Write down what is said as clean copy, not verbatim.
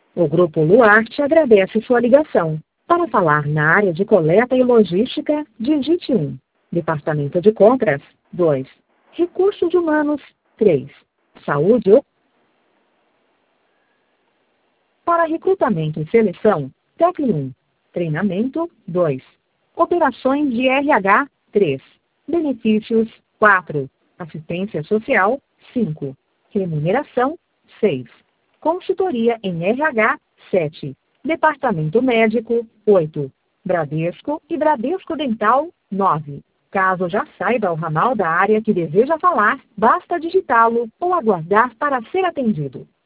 O Grupo Luarte agradece sua ligação. Para falar na área de coleta e logística, digite 1. Departamento de Compras, 2. Recursos Humanos, 3. Saúde. Para recrutamento e seleção, tecle 1. Treinamento, 2. Operações de RH, 3. Benefícios, 4. Assistência social, 5. Remuneração, 6. Consultoria em RH, 7. Departamento Médico, 8. Bradesco e Bradesco Dental, 9. Caso já saiba o ramal da área que deseja falar, basta digitá-lo ou aguardar para ser atendido.